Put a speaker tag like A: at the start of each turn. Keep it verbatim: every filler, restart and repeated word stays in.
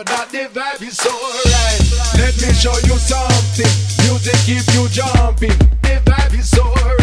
A: that the vibe is so right. Let me show you something. Music keep you jumping. The vibe is so right.